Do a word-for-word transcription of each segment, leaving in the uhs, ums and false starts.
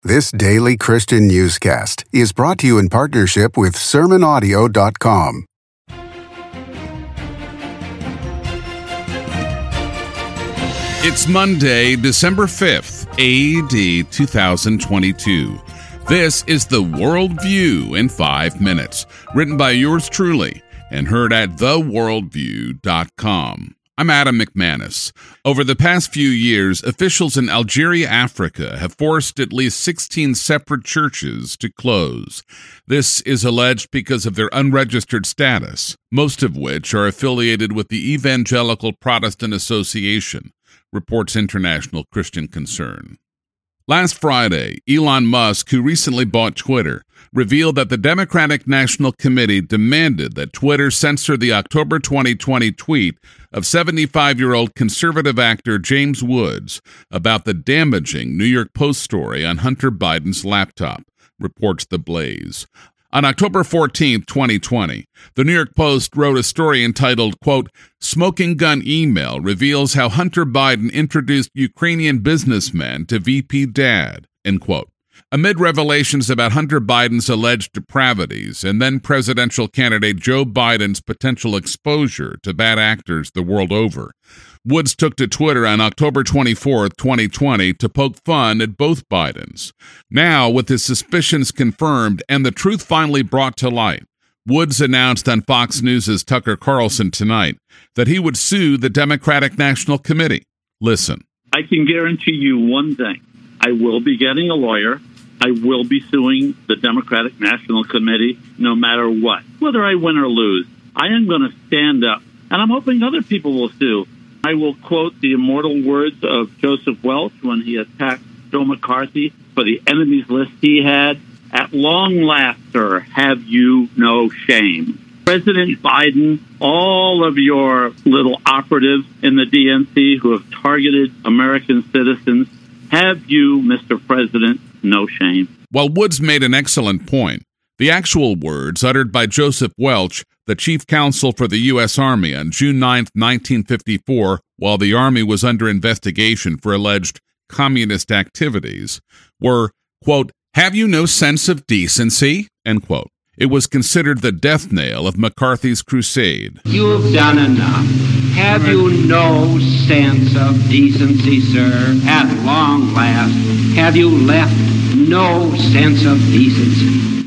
This daily Christian newscast is brought to you in partnership with sermon audio dot com. It's Monday, December fifth, A D two thousand twenty-two. This is the Worldview in five minutes, written by yours truly and heard at the worldview dot com. I'm Adam McManus. Over the past few years, officials in Algeria, Africa, have forced at least sixteen separate churches to close. This is alleged because of their unregistered status, most of which are affiliated with the Evangelical Protestant Association, reports International Christian Concern. Last Friday, Elon Musk, who recently bought Twitter, revealed that the Democratic National Committee demanded that Twitter censor the October twenty twenty tweet of seventy-five-year-old conservative actor James Woods about the damaging New York Post story on Hunter Biden's laptop, reports The Blaze. On October fourteenth, twenty twenty, the New York Post wrote a story entitled, quote, "Smoking Gun Email Reveals How Hunter Biden Introduced Ukrainian Businessman to V P Dad," end quote. Amid revelations about Hunter Biden's alleged depravities and then presidential candidate Joe Biden's potential exposure to bad actors the world over, Woods took to Twitter on October twenty-fourth, twenty twenty to poke fun at both Bidens. Now, with his suspicions confirmed and the truth finally brought to light, Woods announced on Fox News' Tucker Carlson tonight that he would sue the Democratic National Committee. Listen. I can guarantee you one thing. I will be getting a lawyer. I will be suing the Democratic National Committee no matter what. Whether I win or lose, I am going to stand up, and I'm hoping other people will sue. I will quote the immortal words of Joseph Welch when he attacked Joe McCarthy for the enemies list he had. At long last, sir, have you no shame? President Biden, all of your little operatives in the D N C who have targeted American citizens, have you, Mister President, no shame? While Woods made an excellent point, the actual words uttered by Joseph Welch, the chief counsel for the U S Army, on June ninth, nineteen fifty-four, while the Army was under investigation for alleged communist activities, were, quote, "Have you no sense of decency?" end quote. It was considered the death knell of McCarthy's crusade. You've done enough. Have you no sense of decency, sir? At long last, have you left no sense of decency?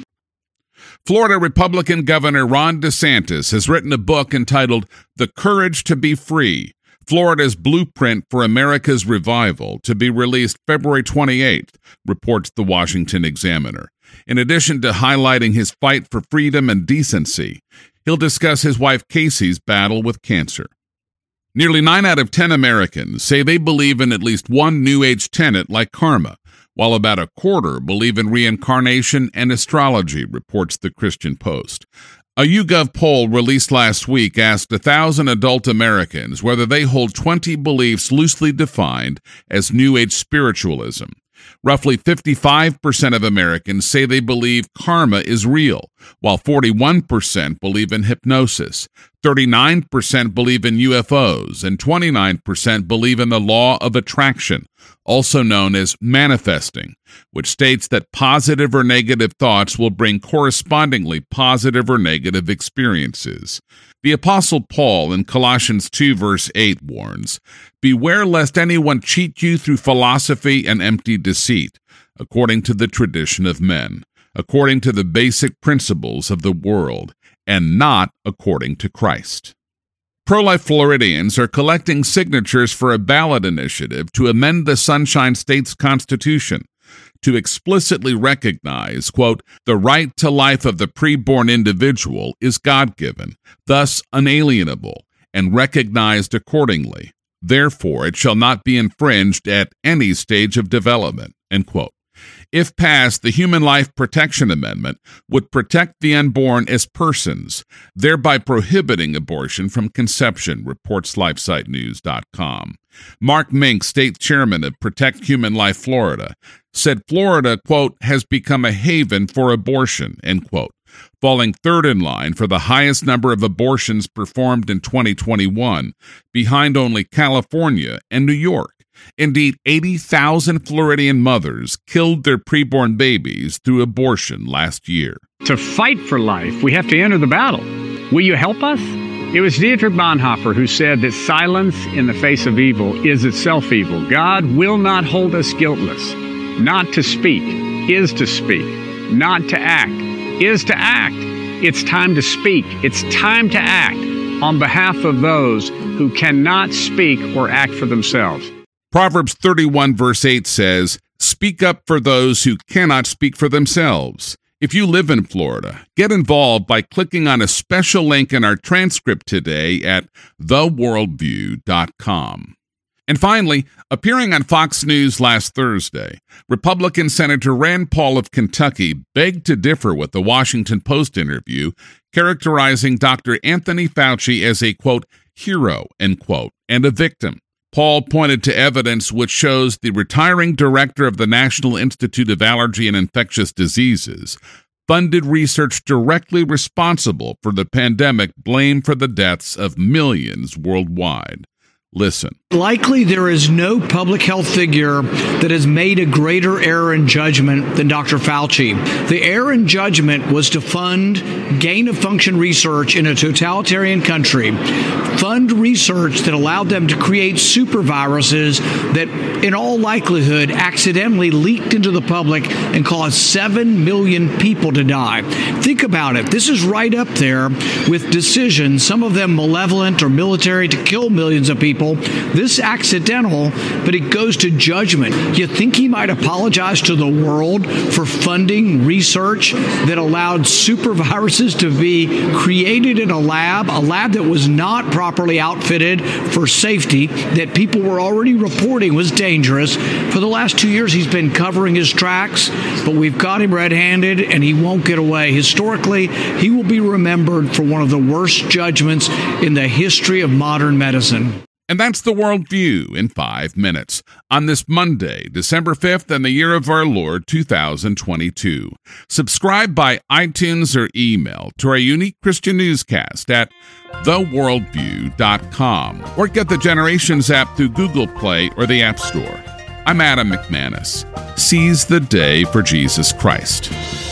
Florida Republican Governor Ron DeSantis has written a book entitled The Courage to Be Free, Florida's Blueprint for America's Revival, to be released February twenty-eighth, reports the Washington Examiner. In addition to highlighting his fight for freedom and decency, he'll discuss his wife Casey's battle with cancer. Nearly nine out of ten Americans say they believe in at least one New Age tenet like karma, while about a quarter believe in reincarnation and astrology, reports the Christian Post. A YouGov poll released last week asked one thousand adult Americans whether they hold twenty beliefs loosely defined as New Age spiritualism. Roughly fifty-five percent of Americans say they believe karma is real, while forty-one percent believe in hypnosis, thirty-nine percent believe in U F Os, and twenty-nine percent believe in the law of attraction, also known as manifesting, which states that positive or negative thoughts will bring correspondingly positive or negative experiences. The Apostle Paul in Colossians two verse eight warns, "Beware lest anyone cheat you through philosophy and empty deceit, according to the tradition of men, according to the basic principles of the world, and not according to Christ." Pro-life Floridians are collecting signatures for a ballot initiative to amend the Sunshine State's Constitution to explicitly recognize, quote, "the right to life of the preborn individual is God-given, thus unalienable, and recognized accordingly. Therefore, it shall not be infringed at any stage of development," end quote. If passed, the Human Life Protection Amendment would protect the unborn as persons, thereby prohibiting abortion from conception, reports LifeSite News dot com. Mark Mink, state chairman of Protect Human Life Florida, said Florida, quote, "has become a haven for abortion," end quote, falling third in line for the highest number of abortions performed in twenty twenty-one, behind only California and New York. Indeed, eighty thousand Floridian mothers killed their preborn babies through abortion last year. To fight for life, we have to enter the battle. Will you help us? It was Dietrich Bonhoeffer who said that silence in the face of evil is itself evil. God will not hold us guiltless. Not to speak is to speak. Not to act is to act. It's time to speak. It's time to act on behalf of those who cannot speak or act for themselves. Proverbs thirty-one verse eight says, "Speak up for those who cannot speak for themselves." If you live in Florida, get involved by clicking on a special link in our transcript today at the worldview dot com. And finally, appearing on Fox News last Thursday, Republican Senator Rand Paul of Kentucky begged to differ with the Washington Post interview, characterizing Doctor Anthony Fauci as a, quote, hero, end quote, and a victim. Paul pointed to evidence which shows the retiring director of the National Institute of Allergy and Infectious Diseases funded research directly responsible for the pandemic blamed for the deaths of millions worldwide. Listen. Likely there is no public health figure that has made a greater error in judgment than Doctor Fauci. The error in judgment was to fund gain-of-function research in a totalitarian country, fund research that allowed them to create superviruses that, in all likelihood, accidentally leaked into the public and caused seven million people to die. Think about it. This is right up there with decisions, some of them malevolent or military, to kill millions of people. This accidental, but it goes to judgment. You think he might apologize to the world for funding research that allowed superviruses to be created in a lab, a lab that was not properly outfitted for safety, that people were already reporting was dangerous. For the last two years, he's been covering his tracks, but we've got him red-handed, and he won't get away. Historically, he will be remembered for one of the worst judgments in the history of modern medicine. And that's the Worldview in five minutes on this Monday, December fifth, in the year of our Lord, two thousand twenty-two. Subscribe by iTunes or email to our unique Christian newscast at the worldview dot com or get the Generations app through Google Play or the App Store. I'm Adam McManus. Seize the day for Jesus Christ.